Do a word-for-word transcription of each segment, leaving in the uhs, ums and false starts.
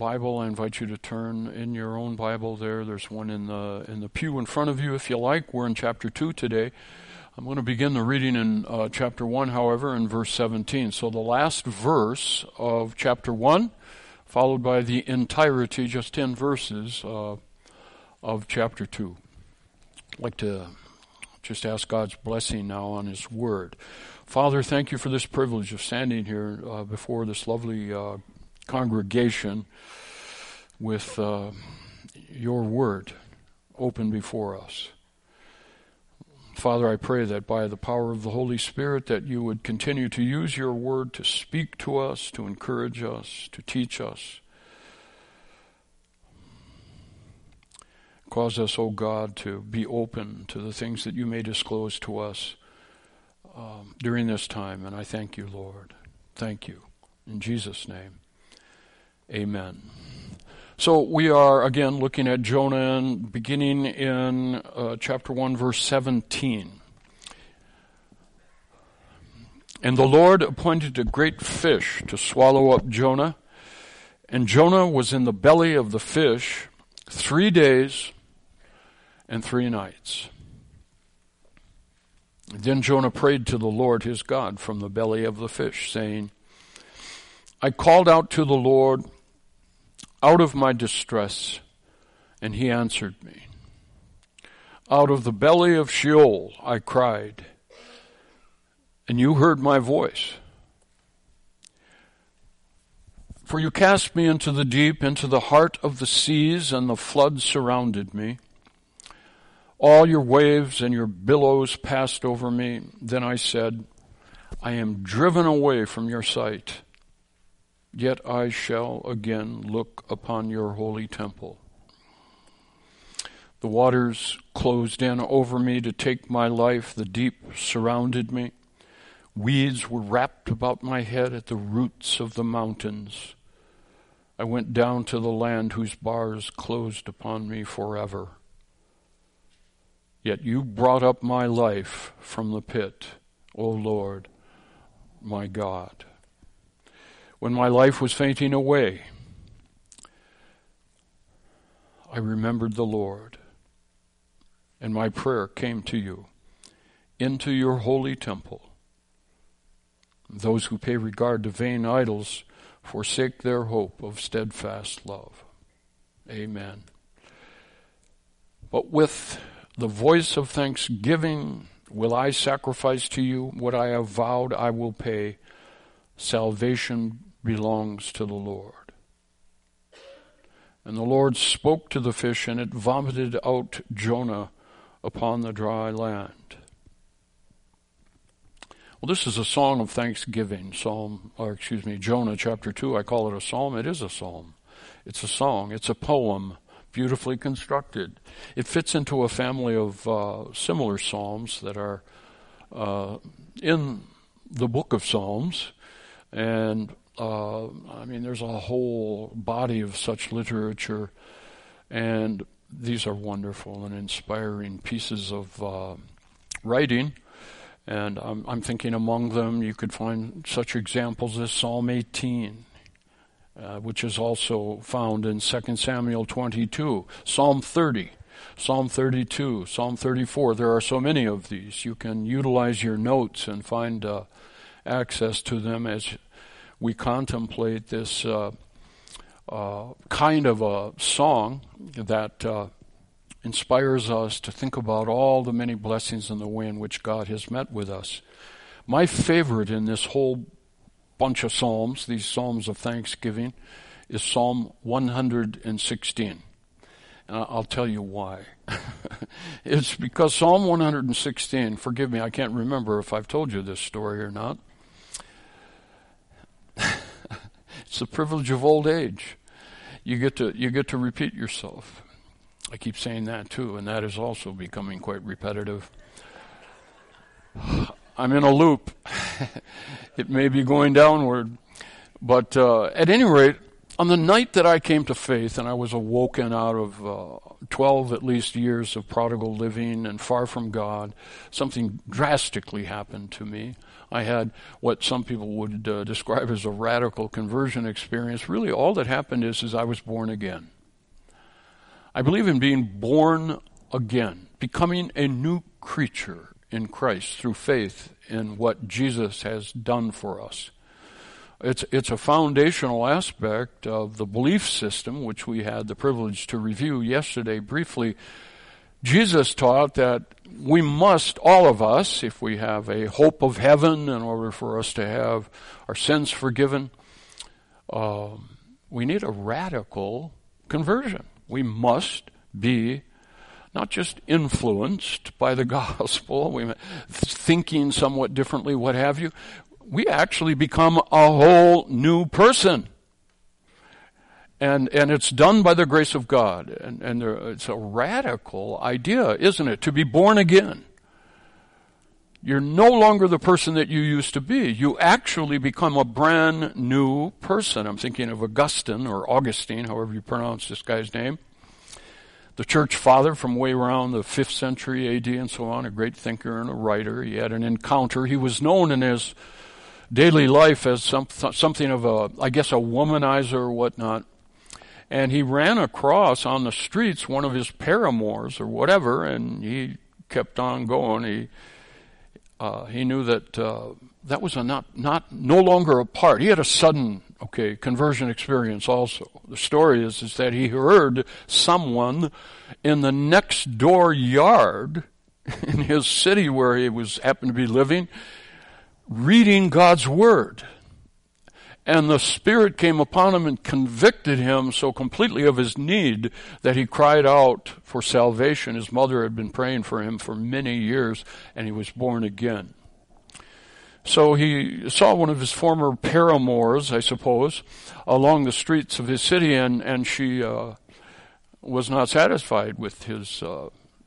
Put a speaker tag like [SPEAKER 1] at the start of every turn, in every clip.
[SPEAKER 1] Bible, I invite you to turn in your own Bible there. There's one in the in the pew in front of you if you like. We're in chapter two today. I'm going to begin the reading in uh, chapter one, however, in verse seventeen. So the last verse of chapter one, followed by the entirety, just ten verses, uh, of chapter two. I'd like to just ask God's blessing now on His Word. Father, thank you for this privilege of standing here uh, before this lovely uh, congregation with uh, your Word open before us. Father, I pray that by the power of the Holy Spirit that you would continue to use your Word to speak to us, to encourage us, to teach us. Cause us, O God, to be open to the things that you may disclose to us um, during this time. And I thank you, Lord. Thank you. In Jesus' name, amen. So we are, again, looking at Jonah, and beginning in uh, chapter one, verse seventeen. And the Lord appointed a great fish to swallow up Jonah, and Jonah was in the belly of the fish three days and three nights. Then Jonah prayed to the Lord his God from the belly of the fish, saying, I called out to the Lord out of my distress, and he answered me. Out of the belly of Sheol I cried, and you heard my voice. For you cast me into the deep, into the heart of the seas, and the flood surrounded me. All your waves and your billows passed over me. Then I said, I am driven away from your sight. Yet I shall again look upon your holy temple. The waters closed in over me to take my life. The deep surrounded me. Weeds were wrapped about my head at the roots of the mountains. I went down to the land whose bars closed upon me forever. Yet you brought up my life from the pit, O Lord, my God. When my life was fainting away, I remembered the Lord, and my prayer came to you into your holy temple. Those who pay regard to vain idols forsake their hope of steadfast love. Amen. But with the voice of thanksgiving will I sacrifice to you what I have vowed I will pay. Salvation belongs to the Lord. And the Lord spoke to the fish, and it vomited out Jonah upon the dry land. Well, this is a song of thanksgiving. Psalm, or excuse me, Jonah chapter two. I call it a psalm. It is a psalm. It's a song. It's a poem, beautifully constructed. It fits into a family of uh, similar psalms that are uh, in the book of Psalms. And, uh, I mean, there's a whole body of such literature. And these are wonderful and inspiring pieces of uh, writing. And I'm, I'm thinking among them you could find such examples as Psalm eighteen. Uh, which is also found in Second Samuel twenty-two, Psalm thirty, Psalm thirty-two, Psalm thirty-four. There are so many of these. You can utilize your notes and find uh, access to them as we contemplate this uh, uh, kind of a song that uh, inspires us to think about all the many blessings and the way in which God has met with us. My favorite in this whole bunch of psalms, these psalms of thanksgiving, is Psalm one hundred sixteen. And I'll tell you why. It's because Psalm one hundred sixteen, forgive me, I can't remember if I've told you this story or not. It's the privilege of old age. You get to you get to repeat yourself. I keep saying that too, and that is also becoming quite repetitive. I'm in a loop. It may be going downward. But uh, at any rate, On the night that I came to faith and I was awoken out of uh, twelve at least years of prodigal living and far from God, something drastically happened to me. I had what some people would uh, describe as a radical conversion experience. Really all that happened is, is I was born again. I believe in being born again, becoming a new creature in Christ through faith in what Jesus has done for us. It's it's a foundational aspect of the belief system, which we had the privilege to review yesterday briefly. Jesus taught that we must, all of us, if we have a hope of heaven in order for us to have our sins forgiven, uh, we need a radical conversion. We must be not just influenced by the gospel, we thinking somewhat differently, what have you. We actually become a whole new person. And and it's done by the grace of God. And, and there, it's a radical idea, isn't it? To be born again. You're no longer the person that you used to be. You actually become a brand new person. I'm thinking of Augustine, or Augustine, however you pronounce this guy's name. The church father from way around the fifth century A D and so on, a great thinker and a writer. He had an encounter. He was known in his daily life as some, something of a, I guess, a womanizer or whatnot. And he ran across on the streets one of his paramours or whatever, and he kept on going. He uh, he knew that uh, that was a not not no longer a part. He had a sudden okay conversion experience also. The story is is that he heard someone in the next door yard in his city where he was happened to be living, reading God's Word. And the Spirit came upon him and convicted him so completely of his need that he cried out for salvation. His mother had been praying for him for many years, and he was born again. So he saw one of his former paramours, I suppose, along the streets of his city, and, and she uh, was not satisfied with his uh,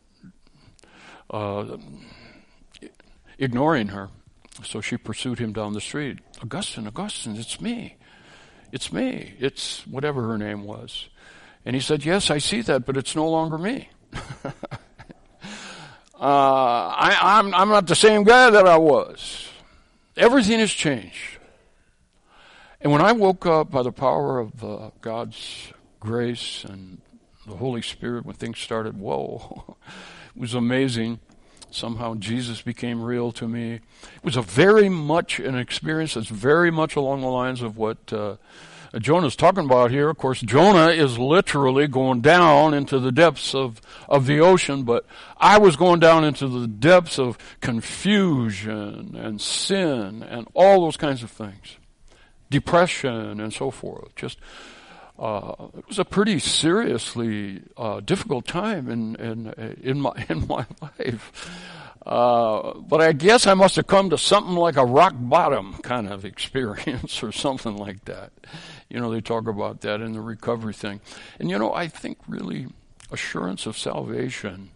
[SPEAKER 1] uh, ignoring her. So she pursued him down the street. Augustine, Augustine, it's me. It's me. It's whatever her name was. And he said, yes, I see that, but it's no longer me. uh, I, I'm, I'm not the same guy that I was. Everything has changed. And when I woke up by the power of uh, God's grace and the Holy Spirit, when things started, whoa, it was amazing. Somehow Jesus became real to me. It was a very much an experience that's very much along the lines of what uh, Jonah's talking about here. Of course, Jonah is literally going down into the depths of, of the ocean, but I was going down into the depths of confusion and sin and all those kinds of things. Depression and so forth. Just Uh, it was a pretty seriously uh, difficult time in in in my in my life, uh, but I guess I must have come to something like a rock bottom kind of experience or something like that. You know, they talk about that in the recovery thing, and you know, I think really assurance of salvation,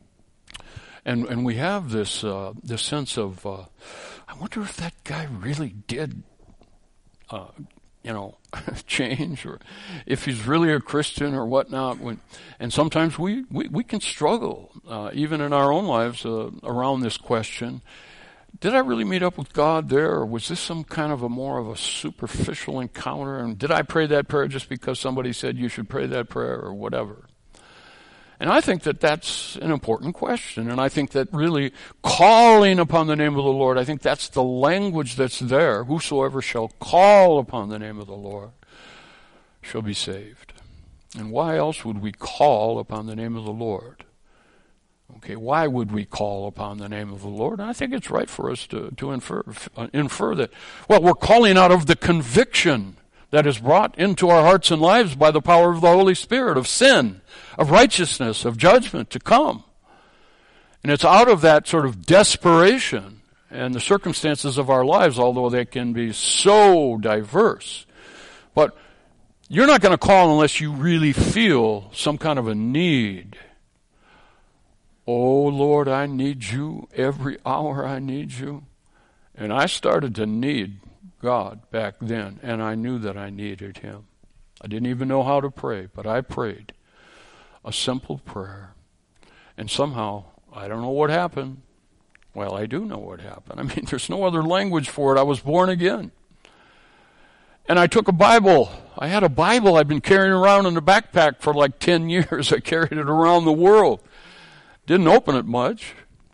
[SPEAKER 1] and and we have this uh, this sense of uh, I wonder if that guy really did. Uh, you know, change, or if he's really a Christian or whatnot. When, and sometimes we, we, we can struggle, uh, even in our own lives, uh, around this question. Did I really meet up with God there, or was this some kind of a more of a superficial encounter? And did I pray that prayer just because somebody said you should pray that prayer or whatever? And I think that that's an important question. And I think that really calling upon the name of the Lord, I think that's the language that's there. Whosoever shall call upon the name of the Lord shall be saved. And why else would we call upon the name of the Lord? Okay, why would we call upon the name of the Lord? And I think it's right for us to, to infer, uh, infer that, well, we're calling out of the conviction that is brought into our hearts and lives by the power of the Holy Spirit, of sin, of righteousness, of judgment to come. And it's out of that sort of desperation and the circumstances of our lives, although they can be so diverse. But you're not going to call unless you really feel some kind of a need. Oh, Lord, I need you. Every hour I need you. And I started to need God back then, and I knew that I needed him. I didn't even know how to pray, but I prayed a simple prayer. And somehow, I don't know what happened. Well, I do know what happened. I mean, there's no other language for it. I was born again. And I took a Bible. I had a Bible I'd been carrying around in a backpack for like ten years. I carried it around the world. Didn't open it much.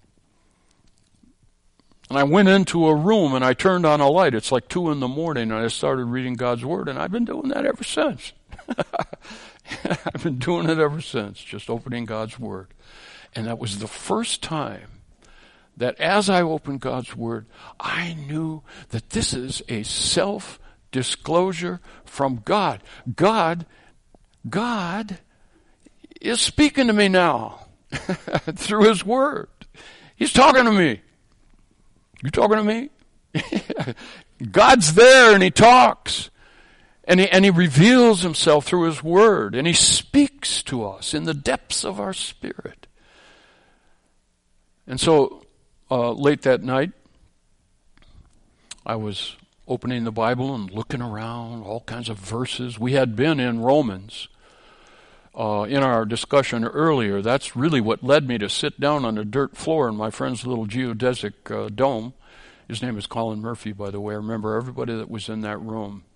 [SPEAKER 1] And I went into a room and I turned on a light. It's like two in the morning and I started reading God's Word, and I've been doing that ever since. I've been doing it ever since, just opening God's Word. And that was the first time that as I opened God's Word, I knew that this is a self-disclosure from God. God, God is speaking to me now through His Word. He's talking to me. You talking to me? God's there and He talks. And he, and he reveals Himself through His Word. And He speaks to us in the depths of our spirit. And so, uh, late that night, I was opening the Bible and looking around, all kinds of verses. We had been in Romans uh, in our discussion earlier. That's really what led me to sit down on the dirt floor in my friend's little geodesic uh, dome. His name is Colin Murphy, by the way. I remember everybody that was in that room.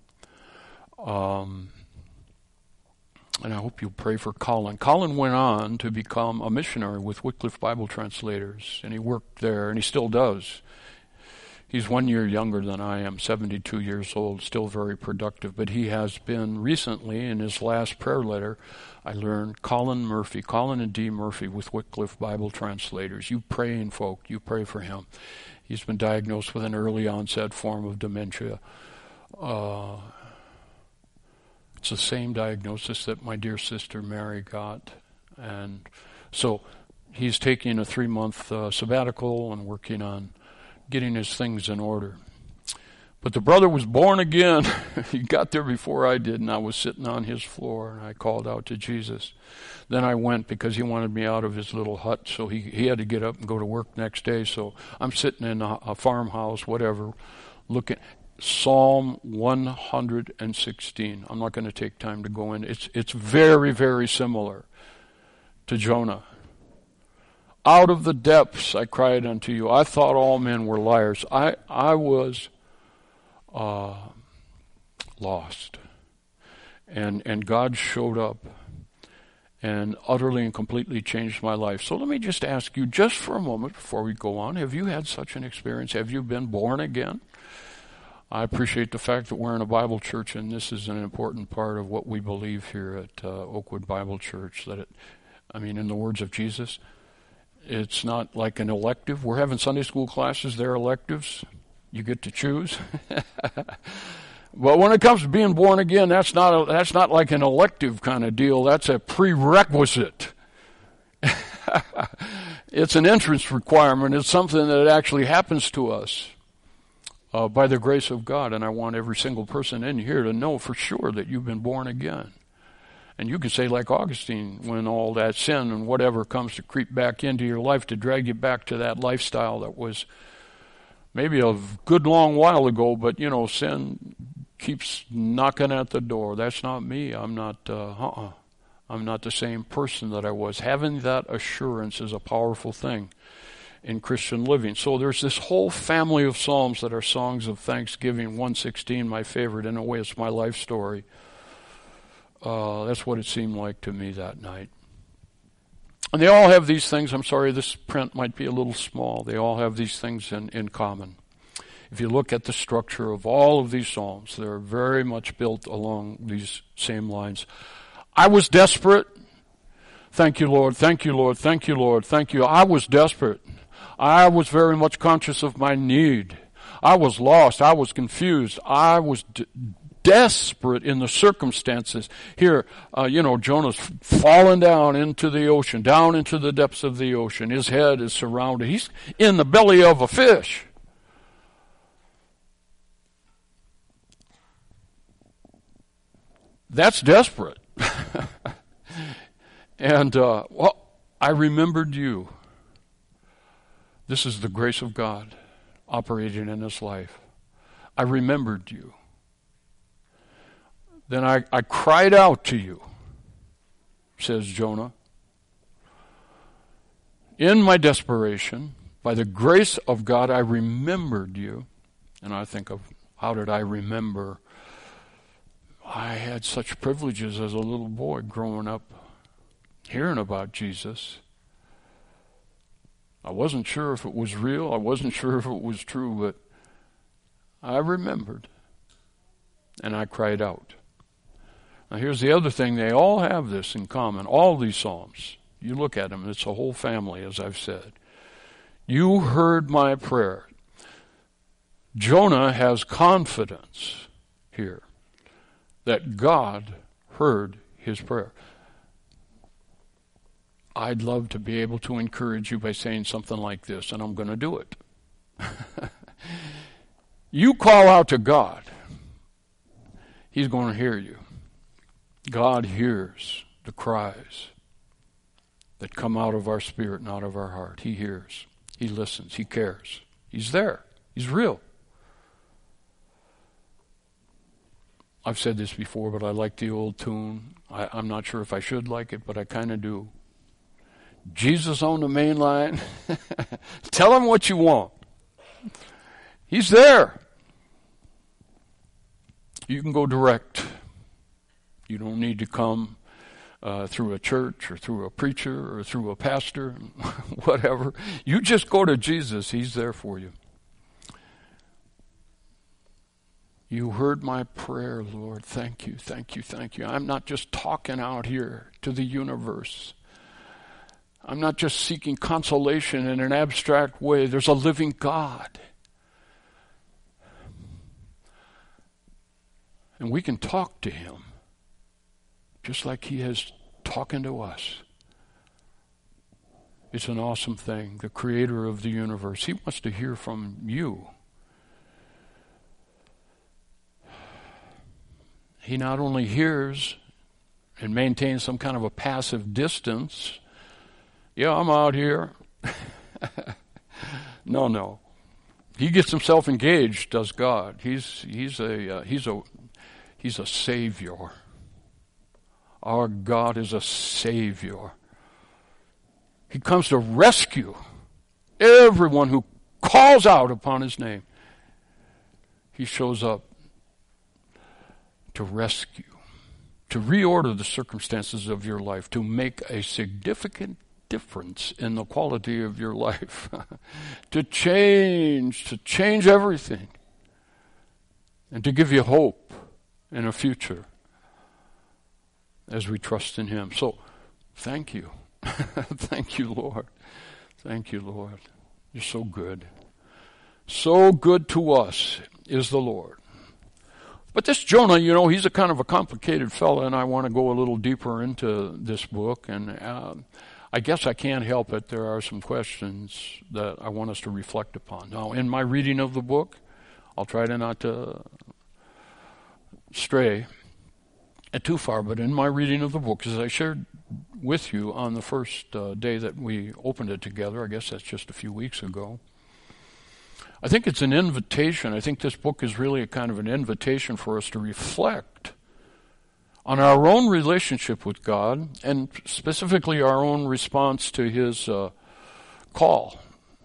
[SPEAKER 1] Um, and I hope you'll pray for Colin. Colin went on to become a missionary with Wycliffe Bible Translators, and he worked there, and he still does. He's one year younger than I am, seventy-two years old, still very productive. But he has been recently, in his last prayer letter, I learned Colin Murphy, Colin and Dee Murphy with Wycliffe Bible Translators. You praying folk, you pray for him. He's been diagnosed with an early onset form of dementia. Uh, it's the same diagnosis that my dear sister Mary got. And so he's taking a three-month uh, sabbatical and working on getting his things in order. But the brother was born again. He got there before I did, and I was sitting on his floor, and I called out to Jesus. Then I went because he wanted me out of his little hut, so he, he had to get up and go to work next day. So I'm sitting in a, a farmhouse, whatever, looking. Psalm one hundred sixteen. I'm not going to take time to go in. It's, it's very, very similar to Jonah. Out of the depths I cried unto you. I thought all men were liars. I, I was uh, lost. And, and God showed up and utterly and completely changed my life. So let me just ask you, just for a moment before we go on, have you had such an experience? Have you been born again? I appreciate the fact that we're in a Bible church, and this is an important part of what we believe here at uh, Oakwood Bible Church. That it, I mean, in the words of Jesus, it's not like an elective. We're having Sunday school classes, they're electives. You get to choose. But when it comes to being born again, that's not a, that's not like an elective kind of deal. That's a prerequisite. It's an entrance requirement. It's something that actually happens to us uh, by the grace of God. And I want every single person in here to know for sure that you've been born again. And you can say like Augustine, when all that sin and whatever comes to creep back into your life to drag you back to that lifestyle that was maybe a good long while ago, but, you know, sin keeps knocking at the door. That's not me. I'm not, uh, uh-uh. I'm not the same person that I was. Having that assurance is a powerful thing in Christian living. So there's this whole family of psalms that are songs of thanksgiving. one sixteen, my favorite. In a way, it's my life story. Uh, that's what it seemed like to me that night. And they all have these things. I'm sorry, this print might be a little small. They all have these things in, in common. If you look at the structure of all of these psalms, they're very much built along these same lines. I was desperate. Thank you, Lord. Thank you, Lord. Thank you, Lord. Thank you. I was desperate. I was very much conscious of my need. I was lost. I was confused. I was d- desperate in the circumstances. Here, uh, you know, Jonah's fallen down into the ocean, down into the depths of the ocean. His head is surrounded. He's in the belly of a fish. That's desperate. And, uh, well, I remembered you. This is the grace of God operating in his life. I remembered you. Then I, I cried out to you, says Jonah. In my desperation, by the grace of God, I remembered you. And I think of, how did I remember? I had such privileges as a little boy growing up, hearing about Jesus. I wasn't sure if it was real. I wasn't sure if it was true, but I remembered. And I cried out. Now here's the other thing. They all have this in common. All these Psalms. You look at them, it's a whole family, as I've said. You heard my prayer. Jonah has confidence here that God heard his prayer. I'd love to be able to encourage you by saying something like this, and I'm going to do it. You call out to God. He's going to hear you. God hears the cries that come out of our spirit and out of our heart. He hears. He listens. He cares. He's there. He's real. I've said this before, but I like the old tune. I, I'm not sure if I should like it, but I kind of do. Jesus on the main line. Tell him what you want. He's there. You can go direct. You don't need to come uh, through a church or through a preacher or through a pastor, whatever. You just go to Jesus. He's there for you. You heard my prayer, Lord. Thank you, thank you, thank you. I'm not just talking out here to the universe. I'm not just seeking consolation in an abstract way. There's a living God. And we can talk to him just like he is talking to us. It's an awesome thing. The creator of the universe, he wants to hear from you. He not only hears and maintains some kind of a passive distance. Yeah, I'm out here. no, no. He gets himself engaged, does God. He's he's a uh, he's a he's a savior. Our God is a savior. He comes to rescue everyone who calls out upon his name. He shows up to rescue, to reorder the circumstances of your life, to make a significant difference in the quality of your life, to change, to change everything, and to give you hope and a future as we trust in him. So, thank you. Thank you, Lord. Thank you, Lord. You're so good. So good to us is the Lord. But this Jonah, you know, he's a kind of a complicated fellow, and I want to go a little deeper into this book. And uh, I guess I can't help it. There are some questions that I want us to reflect upon. Now, in my reading of the book, I'll try to not to stray too far, but in my reading of the book, as I shared with you on the first uh, day that we opened it together, I guess that's just a few weeks ago, I think it's an invitation. I think this book is really a kind of an invitation for us to reflect on our own relationship with God, and specifically our own response to his uh, call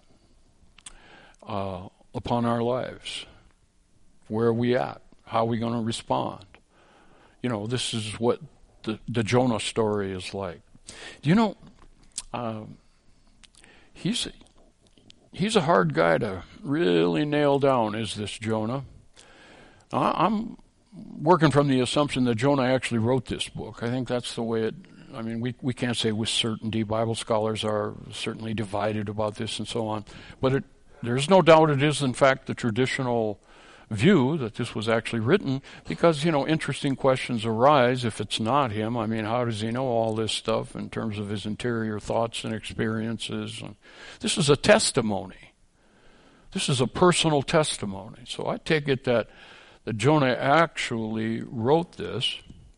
[SPEAKER 1] uh, upon our lives. Where are we at? How are we going to respond? You know, this is what the, the Jonah story is like. You know, uh, he's he's a hard guy to really nail down, is this Jonah. I, I'm working from the assumption that Jonah actually wrote this book. I think that's the way it, I mean, we, we can't say with certainty. Bible scholars are certainly divided about this and so on. But it, there's no doubt it is, in fact, the traditional view that this was actually written, because, you know, interesting questions arise if it's not him. I mean, how does he know all this stuff in terms of his interior thoughts and experiences? And this is a testimony. This is a personal testimony. So I take it that, that Jonah actually wrote this.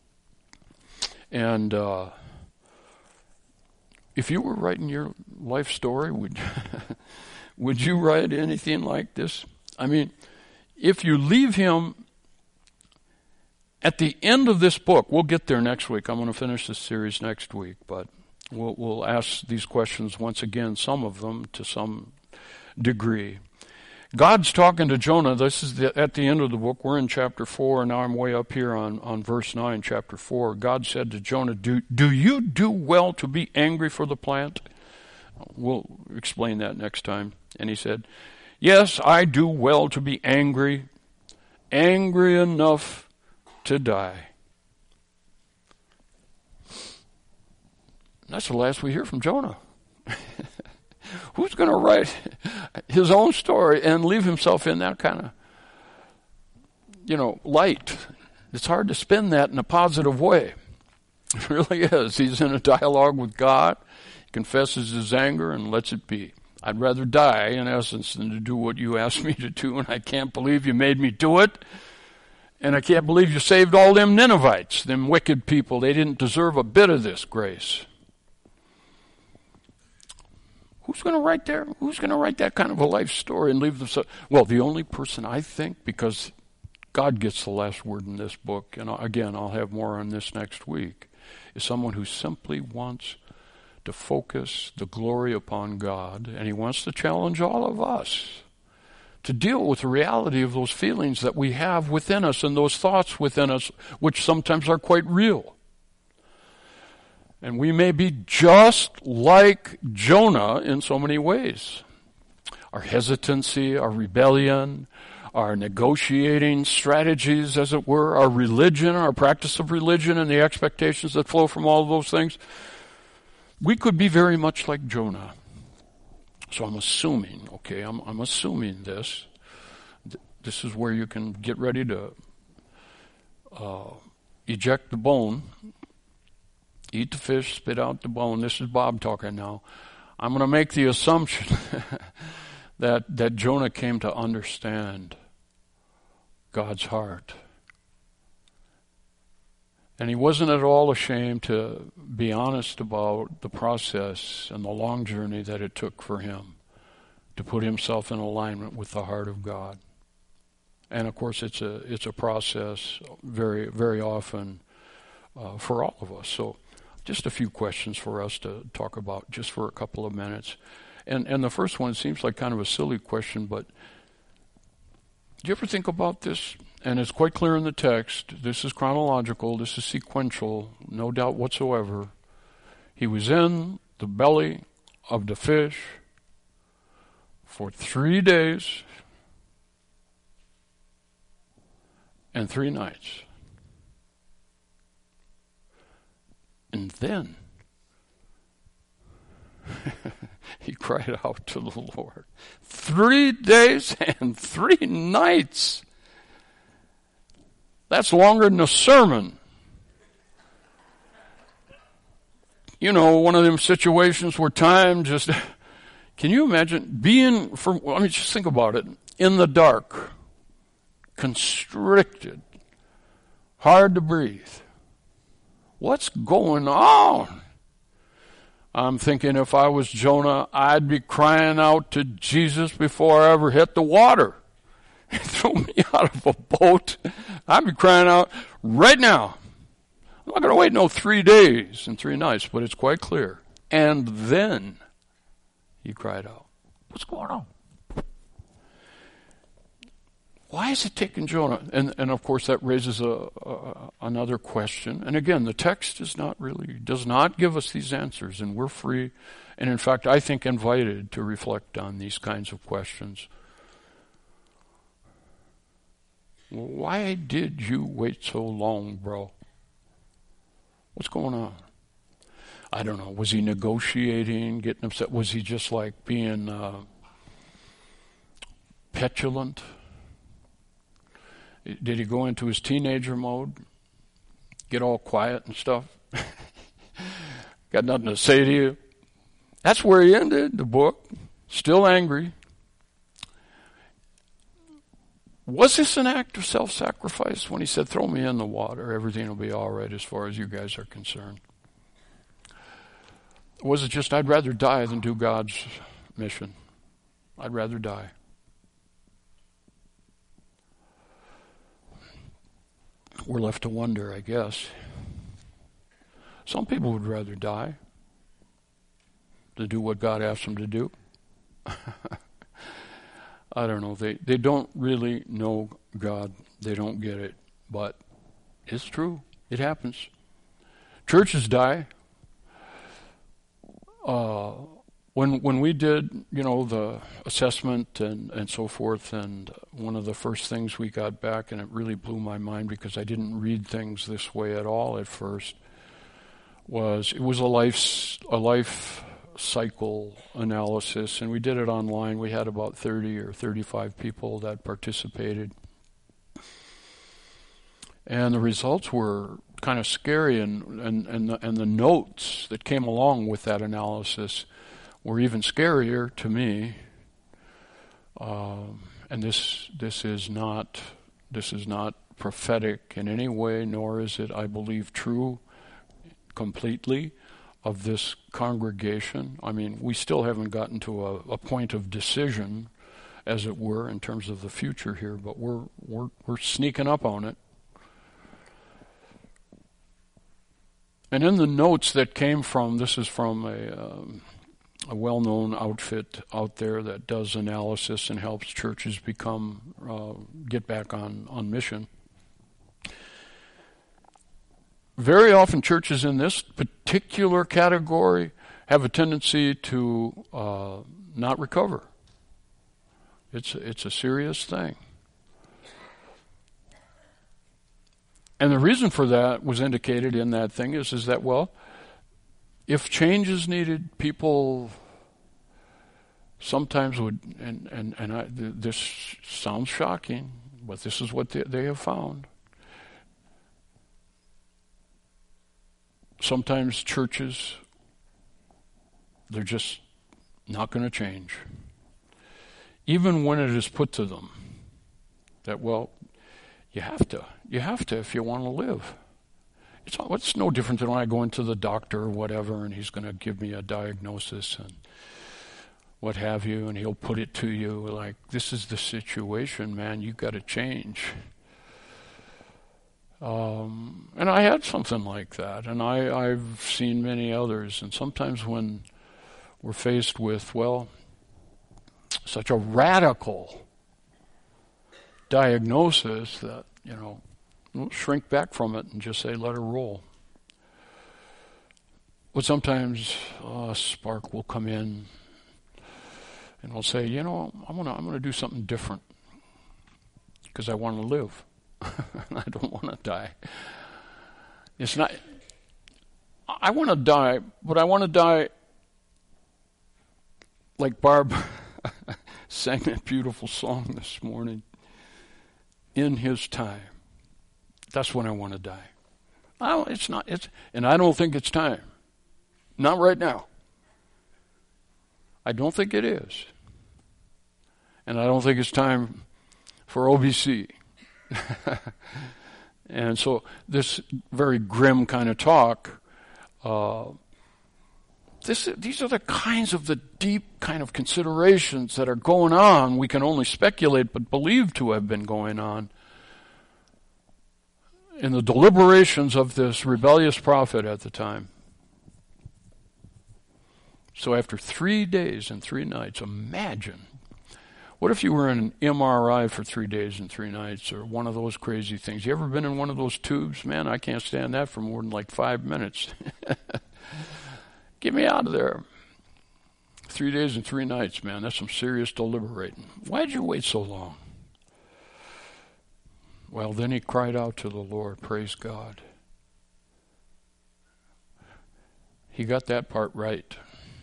[SPEAKER 1] And uh, if you were writing your life story, would would you write anything like this? I mean, if you leave him At the end of this book, we'll get there next week. I'm going to finish this series next week, but we'll, we'll ask these questions once again, some of them to some degree. God's talking to Jonah. This is the, at the end of the book. We're in chapter four, and now I'm way up here on, on verse nine, chapter four. God said to Jonah, do, do you do well to be angry for the plant? We'll explain that next time. And he said, yes, I do well to be angry, angry enough to die. That's the last we hear from Jonah. Who's going to write his own story and leave himself in that kind of, you know, light? It's hard to spin that in a positive way. It really is. He's in a dialogue with God, he confesses his anger and lets it be. I'd rather die, in essence, than to do what you asked me to do, and I can't believe you made me do it. And I can't believe you saved all them Ninevites, them wicked people. They didn't deserve a bit of this grace. Who's going to write there? Who's going to write that kind of a life story and leave them? Well, the only person, I think, because God gets the last word in this book, and again, I'll have more on this next week, is someone who simply wants to focus the glory upon God, and he wants to challenge all of us to deal with the reality of those feelings that we have within us and those thoughts within us, which sometimes are quite real. And we may be just like Jonah in so many ways. Our hesitancy, our rebellion, our negotiating strategies, as it were, our religion, our practice of religion, and the expectations that flow from all of those things. We could be very much like Jonah. So I'm assuming, okay, I'm, I'm assuming this. This is where you can get ready to uh, eject the bone, eat the fish, spit out the bone. This is Bob talking now. I'm going to make the assumption that, that Jonah came to understand God's heart. And he wasn't at all ashamed to be honest about the process and the long journey that it took for him to put himself in alignment with the heart of God. And of course, it's a it's a process very very often uh, for all of us. So, just a few questions for us to talk about, just for a couple of minutes. And and the first one seems like kind of a silly question, but do you ever think about this? And it's quite clear in the text. This is chronological. This is sequential, no doubt whatsoever. He was in the belly of the fish for three days and three nights. And then he cried out to the Lord. Three days and three nights. That's longer than a sermon. You know, one of them situations where time just... Can you imagine being, for, I mean, just think about it, in the dark, constricted, hard to breathe. What's going on? I'm thinking if I was Jonah, I'd be crying out to Jesus before I ever hit the water. Throw me out of a boat. I'd be crying out right now. I'm not going to wait no three days and three nights, but it's quite clear. And then he cried out. What's going on? Why is it taking Jonah? And, and of course that raises a, a, another question. And again, the text is not really, does not give us these answers, and we're free, and in fact, I think invited to reflect on these kinds of questions. Why did you wait so long, bro? What's going on? I don't know. Was he negotiating, getting upset? Was he just like being uh, petulant? Did he go into his teenager mode? Get all quiet and stuff? Got nothing to say to you? That's where he ended the book. Still angry. Was this an act of self-sacrifice when he said, throw me in the water, everything will be all right as far as you guys are concerned? Or was it just, I'd rather die than do God's mission? I'd rather die. we're left to wonder, I guess. Some people would rather die to do what God asks them to do. I don't know. They, they don't really know God. They don't get it. But it's true. It happens. Churches die. Uh, when when we did, you know, the assessment and, and so forth, and one of the first things we got back, and it really blew my mind because I didn't read things this way at all at first, was it was a life a life cycle analysis, and we did it online. We had about thirty or thirty-five people that participated. And the results were kind of scary, and and and the, and the notes that came along with that analysis were even scarier to me. Um, and this this is not this is not prophetic in any way, nor is it, I believe, true completely of this congregation. I mean, we still haven't gotten to a, a point of decision, as it were, in terms of the future here, but we're we're we're sneaking up on it. And in the notes that came from, this is from a, um, a well-known outfit out there that does analysis and helps churches become, uh, get back on, on mission. Very often churches in this particular category have a tendency to uh, not recover. It's, it's a serious thing. And the reason for that was indicated in that thing is, is that, well, if change is needed, people sometimes would, and, and, and I, th- this sounds shocking, but this is what they, they have found. Sometimes churches, they're just not going to change. Even when it is put to them that, well, you have to. You have to if you want to live. It's, it's no different than when I go into the doctor or whatever, and he's going to give me a diagnosis and what have you, and he'll put it to you like, this is the situation, man, you've got to change. Um, and I had something like that, and I, I've seen many others, and sometimes when we're faced with, well, such a radical diagnosis that, you know, we'll shrink back from it and just say, let her roll. But sometimes uh, a spark will come in and we'll say, you know, I'm gonna I'm gonna do something different because I want to live. I don't want to die. It's not. I want to die, but I want to die like Barb sang that beautiful song this morning. In His time. That's when I want to die. I don't, it's not. It's, and I don't think it's time. Not right now. I don't think it is. And I don't think it's time for O B C. And so this very grim kind of talk, uh, this, these are the kinds of the deep kind of considerations that are going on. We can only speculate, but believe to have been going on in the deliberations of this rebellious prophet at the time. So after three days and three nights, imagine, what if you were in an M R I for three days and three nights, or one of those crazy things? You ever been in one of those tubes? Man, I can't stand that for more than like five minutes. Get me out of there. Three days and three nights, man. That's some serious deliberating. Why'd you wait so long? Well, then he cried out to the Lord. Praise God. He got that part right.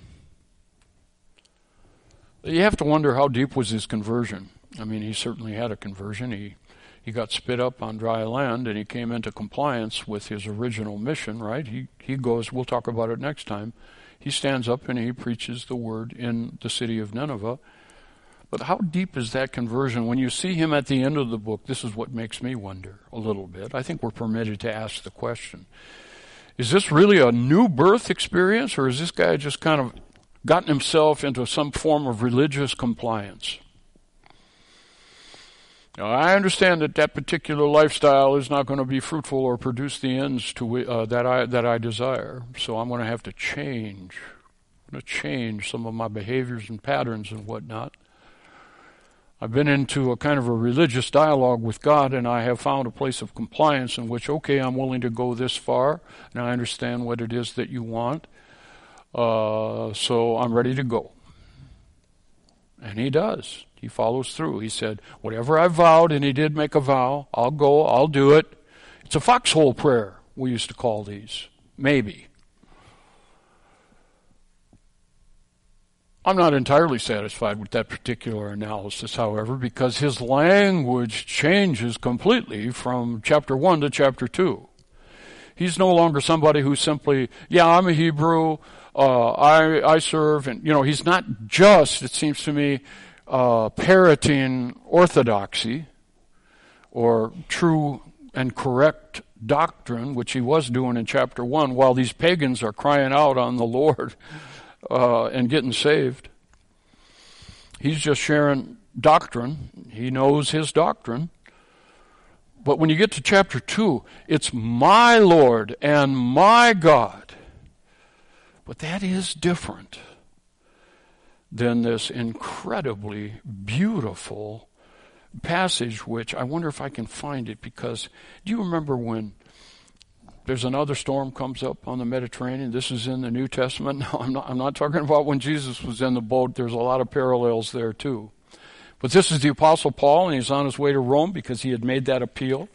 [SPEAKER 1] You have to wonder how deep was his conversion. I mean, he certainly had a conversion. He he got spit up on dry land, and he came into compliance with his original mission, right? He he goes, we'll talk about it next time. He stands up and he preaches the word in the city of Nineveh. But how deep is that conversion? When you see him at the end of the book, this is what makes me wonder a little bit. I think we're permitted to ask the question. Is this really a new birth experience, or is this guy just kind of gotten himself into some form of religious compliance? Now, I understand that that particular lifestyle is not going to be fruitful or produce the ends to uh, that I that I desire. So I'm going to have to change. I'm going to change some of my behaviors and patterns and whatnot. I've been into a kind of a religious dialogue with God, and I have found a place of compliance in which, okay, I'm willing to go this far, and I understand what it is that you want. Uh, so I'm ready to go. And he does. He follows through. He said, whatever I vowed, and he did make a vow, I'll go, I'll do it. It's a foxhole prayer, we used to call these. Maybe. I'm not entirely satisfied with that particular analysis, however, because his language changes completely from chapter one to chapter two. He's no longer somebody who's simply, yeah, I'm a Hebrew, uh, I, I serve, and, you know, he's not just, it seems to me, Uh, parroting orthodoxy or true and correct doctrine, which he was doing in chapter one, while these pagans are crying out on the Lord uh, and getting saved. He's just sharing doctrine. He knows his doctrine. But when you get to chapter two, it's my Lord and my God. But that is different than this incredibly beautiful passage, which I wonder if I can find it, because do you remember when there's another storm comes up on the Mediterranean? This is in the New Testament. No, I'm not, I'm not talking about when Jesus was in the boat. There's a lot of parallels there too. But this is the Apostle Paul, and he's on his way to Rome because he had made that appeal.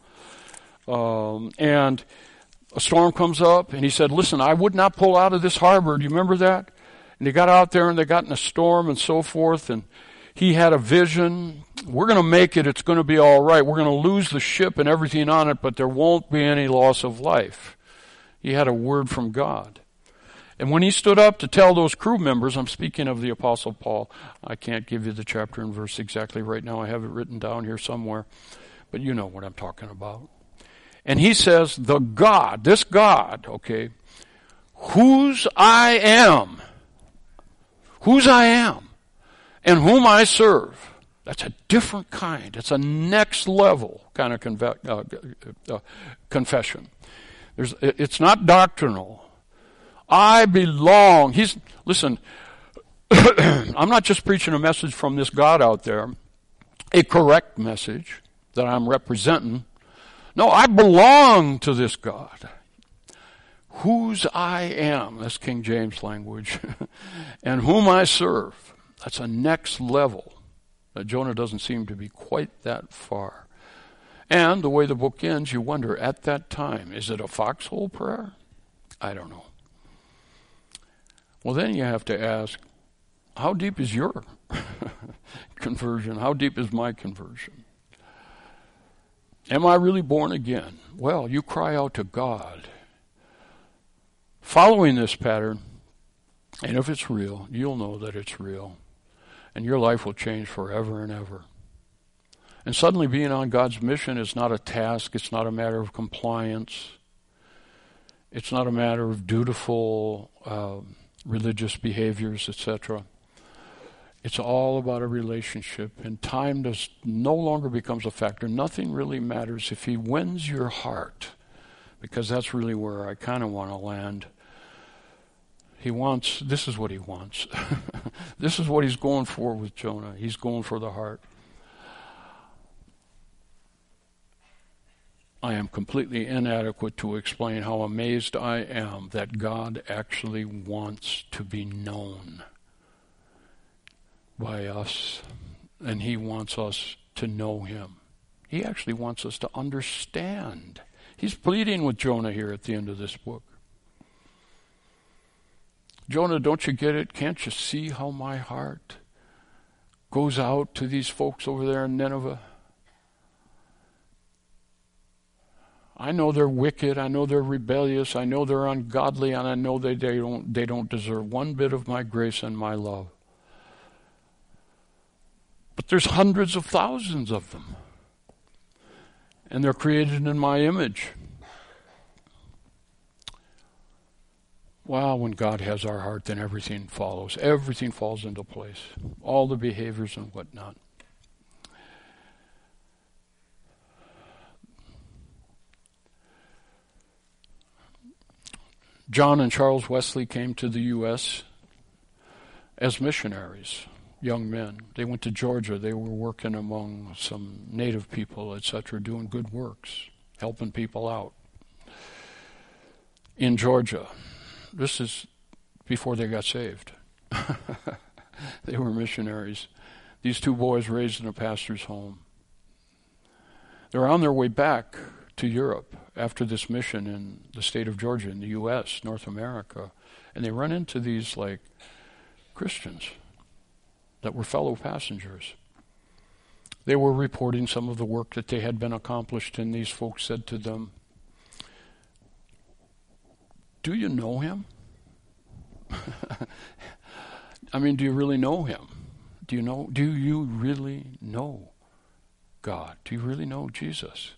[SPEAKER 1] Um, and a storm comes up, and he said, listen, I would not pull out of this harbor. Do you remember that? And they got out there and they got in a storm and so forth, and he had a vision. We're going to make it. It's going to be all right. We're going to lose the ship and everything on it, but there won't be any loss of life. He had a word from God. And when he stood up to tell those crew members, I'm speaking of the Apostle Paul. I can't give you the chapter and verse exactly right now. I have it written down here somewhere, but you know what I'm talking about. And he says, the God, this God, okay, whose I am, whose I am, and whom I serve. That's a different kind. It's a next level kind of conve- uh, uh, confession. There's, it's not doctrinal. I belong. He's listen. I'm not just preaching a message from this God out there, a correct message that I'm representing. No, I belong to this God. Whose I am, that's King James language, and whom I serve. That's a next level. Now, Jonah doesn't seem to be quite that far. And the way the book ends, you wonder, at that time, is it a foxhole prayer? I don't know. Well, then you have to ask, how deep is your conversion? How deep is my conversion? Am I really born again? Well, you cry out to God. Following this pattern, and if it's real, you'll know that it's real. And your life will change forever and ever. And suddenly being on God's mission is not a task. It's not a matter of compliance. It's not a matter of dutiful uh, religious behaviors, et cetera. It's all about a relationship. And time does no longer becomes a factor. Nothing really matters if he wins your heart, because that's really where I kind of want to land. He wants, this is what he wants. This is what he's going for with Jonah. He's going for the heart. I am completely inadequate to explain how amazed I am that God actually wants to be known by us, and he wants us to know him. He actually wants us to understand. He's pleading with Jonah here at the end of this book. Jonah, don't you get it? Can't you see how my heart goes out to these folks over there in Nineveh? I know they're wicked. I know they're rebellious. I know they're ungodly, and I know they, they don't they don't deserve one bit of my grace and my love. But there's hundreds of thousands of them, and they're created in my image. Well, when God has our heart, then everything follows. Everything falls into place. All the behaviors and whatnot. John and Charles Wesley came to the U S as missionaries, young men. They went to Georgia. They were working among some native people, et cetera, doing good works, helping people out. In Georgia, this is before they got saved. They were missionaries. These two boys raised in a pastor's home. They're on their way back to Europe after this mission in the state of Georgia, in the U S, North America, and they run into these like Christians that were fellow passengers. They were reporting some of the work that they had been accomplished, and these folks said to them, "Do you know him?" I mean, do you really know him? Do you know, do you really know God? Do you really know Jesus?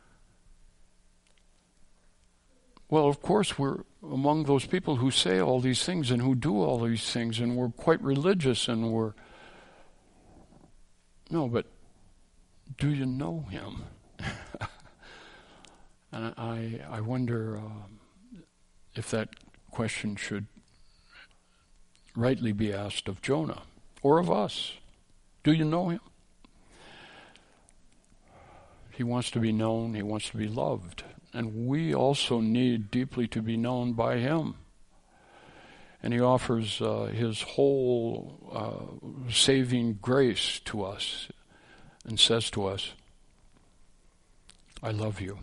[SPEAKER 1] Well, of course, we're among those people who say all these things and who do all these things, and we're quite religious, and we're... No, but do you know him? And I, I wonder um, if that question should rightly be asked of Jonah or of us. Do you know him? He wants to be known. He wants to be loved. And we also need deeply to be known by him. And he offers uh, his whole uh, saving grace to us and says to us, "I love you."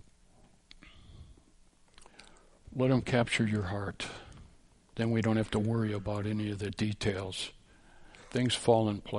[SPEAKER 1] Let him capture your heart. Then we don't have to worry about any of the details. Things fall in place.